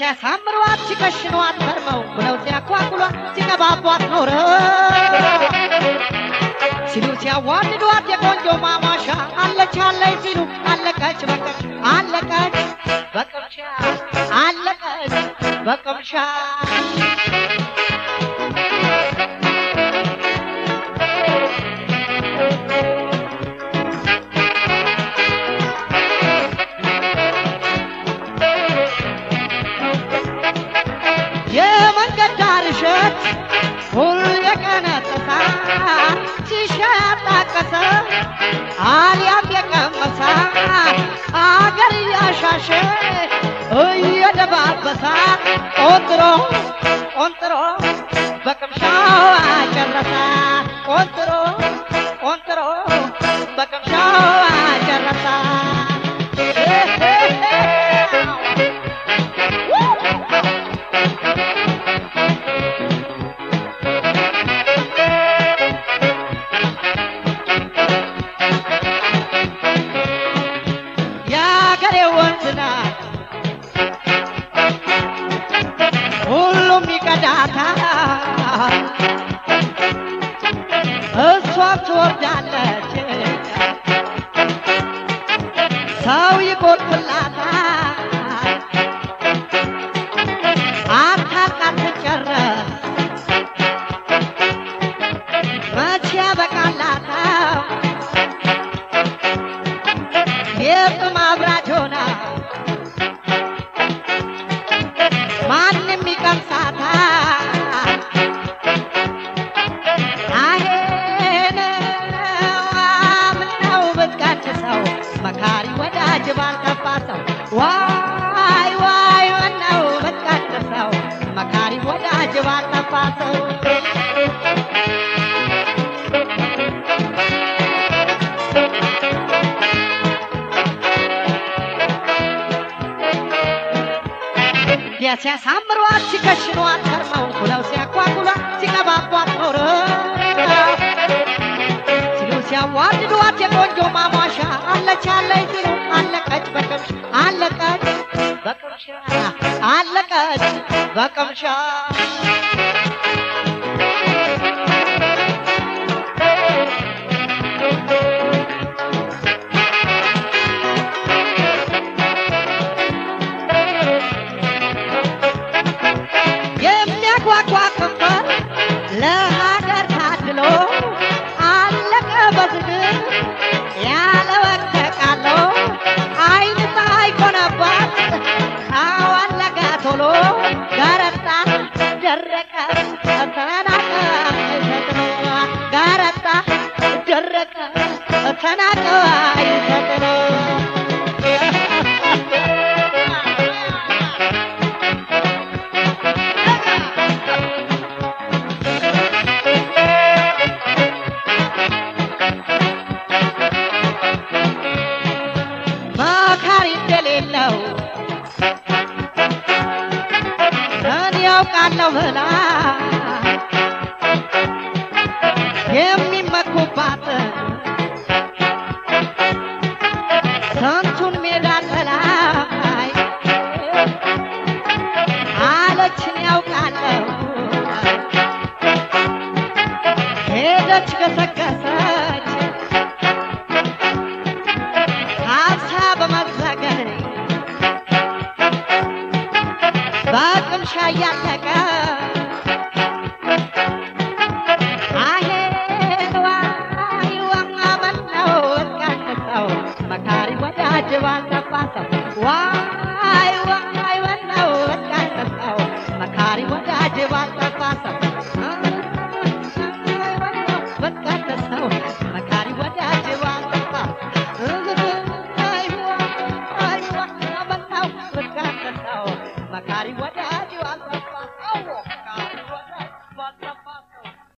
ሲያሳምሯት ሲከሽኗት ከርመው ብለው ሲያኳኩሏት ሲቀባቧት ኖረው ሲሉ ሲያዋድዷት የቆንጆ ማማሻ አለች አለች ሲሉ አለቀች በቀምሻ አለቀች በቀምሻ አለቀች በቀምሻ የመንገድ ዳር እሸት ሁሉ የቀነጠሳ ሲሻጣቀሰ አልያም የቀመሳ አገር ያሻሸ እየደባበሳ ቆንጥሮ ቆንጥሮ በቀምሻው አጨረሳ ቆንጥሮ ቆንጥሮ በቀምሻው አጨረሳ ሁሉም ይቀዳታል እሷ ትወርዳለች ሰው ይቆጥላታል አታውቃት ትጨረስ መቼ ያበቃላታል የጥም አብራጅ ሆና ማንም ይቀምሳታል ምነው ብትቀድሰው መካሪ ወዳጅ ባልጠፋ ሰው ዋይ ዋይ ምነው ብትቀድሰው መካሪ ወዳጅ ባልጠፋ ሰው ሲያሳምሯት ሲከሽኗት ከርመው ብለው ሲያኳኩሏት ሲቀባቧት ኖረው ሲሉ ሲያዋድዷት የቆንጆ ማሟሻ አለች አለች ሲሉ አለቀች በቀምሻ አለቀች በቀምሻ አለቀች በቀምሻ ለሀገር ታድሎ አለቀ በዝግር ያለ ወቅት ቃሎ አይን ሳይኮነባት አዋለቀ ቶሎ ገረጣ ደረቀ ተናቀ ገረጣ ደረቀ ተናቀ አይተጥሎ ያውቃለሁ ብላ የሚመኩባት ስንቱን ሜዳ ተላይ አለችን ያውቃለሁ ሄደች ገሰገሰች ሀሳብ በመዘገን በቅምሻ እያለቀ ዋይ ዋመነው እትቀንሰው መካሪ ወዳጅ ባልጠፋ ሰው ዋይ ዋይ ወነው እትቀንሰው መካሪ ወዳጅ ባልጠፋ ሰው